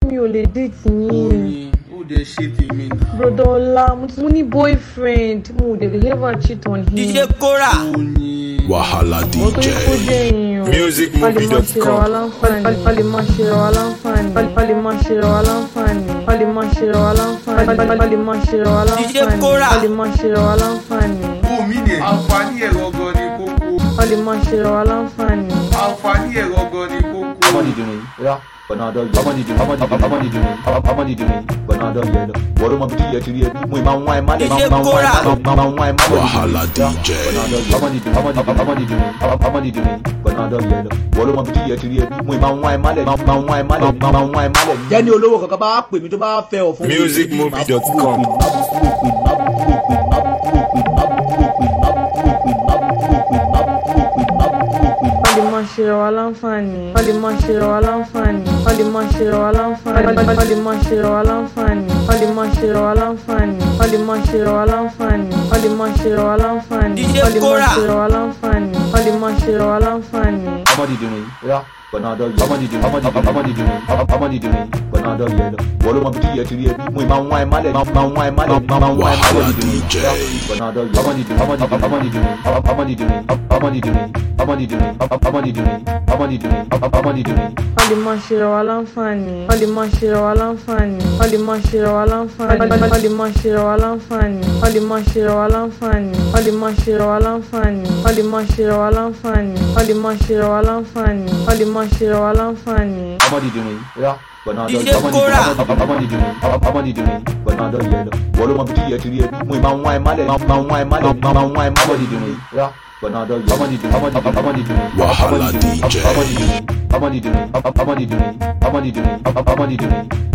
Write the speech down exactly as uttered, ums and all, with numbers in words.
mi ò lè date yín. Who dey shit in me now? Brother Ola, mo ní boyfriend, mo dey ever cheat on him. D J Kora. Wahala D J. Music movie dot com. Pali ma ṣe ra wa láǹfààní. Pali ma ṣe ra wa láǹfààní. Pali ma ṣe ra wa láǹfààní. Pali ma ṣe ra wa láǹfààní. D J Kora. Pali ma ṣe ra wa láǹfààní. Ó mi ni àǹfààní ẹ̀rọ gan ni kókó. Pali ma ṣe ra wa láǹfààní. Àǹfààní ẹ̀rọ gan ni kókó. Ọmọ nìdí mi, ya, bọ̀nà àdọ́ yẹ. Ọmọ nìdí mi, ọmọ nìdí mi, ọmọ nìdí mi, ọmọ nìdí mi, bọ̀nà àdọ́ yẹ lọ. Wọ́n ló mọ bí kí yẹ ti rí ẹbí. Mo ì máa ń wá ẹ má lẹ̀, máa ń wá ẹ má lẹ̀, máa ń wá ẹ má lẹ̀. Wahala D J. Ọmọ nìdí mi, ọmọ nìdí mi, ọmọ nìdí mi, ọmọ nìdí mi, bọ̀nà àdọ́ yẹ lọ. Wọ́n ló mọ bí kí yẹ ti rí ẹbí. Mo ì máa ń wá ẹ má lẹ̀, máa ń wá ẹ má lẹ̀, máa ń wá ẹ má lẹ̀. Jẹ́ni olówó kankan bá pè mí tó bá fẹ́ ọ fún mi. Music movie dot com. Pali ma ṣe ra wa láǹfààní. Pali ma ṣe ra wa láǹfààní. Pali ma ṣe ra wa láǹfààní. Pali ma ṣe ra wa láǹfààní. Pali ma ṣe ra wa láǹfààní. Pali ma ṣe ra wa láǹfààní. Pali ma ṣe ra wa láǹfààní. Pali ma ṣe ra wa láǹfààní. Pali ma ṣe ra wa láǹfààní. Ọmọ nìdí mi, ya, bọ̀nà àdọ́ yẹ. Ọmọ nìdí mi, ọmọ nìdí mi, ọmọ nìdí mi, ọmọ nìdí mi, bọ̀nà àdọ́ yẹ lọ. Wọ́n ló mọ bí kí yẹ ti rí ẹbí. Mo ì máa ń wá ẹ má lẹ̀, máa ń wá ẹ má lẹ̀, máa ń wá ẹ má lẹ̀. Wahala D J. Bọ̀nà àdọ́ yẹ. Ọmọ nìdí mi, ọmọ nìdí mi, ọmọ nìdí mi, ọmọ nìdí mi, ọmọ nìdí mi, ọmọ nìdí mi, ọmọ nìdí mi, ọmọ nìdí mi, ọmọ nìdí mi. Pali ma ṣe ra wa láǹfààní. Pali ma ṣe ra wa láǹfààní. Pali ma ṣe ra wa láǹfààní. Pali ma ṣe ra wa láǹfààní. Pali ma ṣe ra wa láǹfààní. Pali ma ṣe ra wa láǹfààní. Pali ma ṣe ra wa láǹfààní. Pali ma ṣe ra wa láǹfààní. Pali ma ṣe ra wa láǹfààní. Ọmọ nìdí mi, ya, bọ̀nà àdọ́ D J yẹ. Ọmọ nìdí mi, Kora. ọmọ nìdí mi, ọmọ nìdí mi, bọ̀nà àdọ́ yẹ lọ. Wọ́n ló mọ bí kí yẹ ti rí ẹbí. Mo ì máa ń wá ẹ má lẹ̀, máa ń wá ẹ má lẹ̀, máa ń wá ẹ má lẹ̀. Ọmọ nìdí mi, ya, bọ̀nà àdọ́ yẹ. Ọmọ nìdí mi, ọmọ nìdí mi, ọmọ nìdí mi, Wahala D J. ọmọ nìdí mi, ọmọ nìdí mi, ọmọ nìdí mi, ọmọ nìdí mi, ọmọ nìdí mi, ọmọ nìdí mi.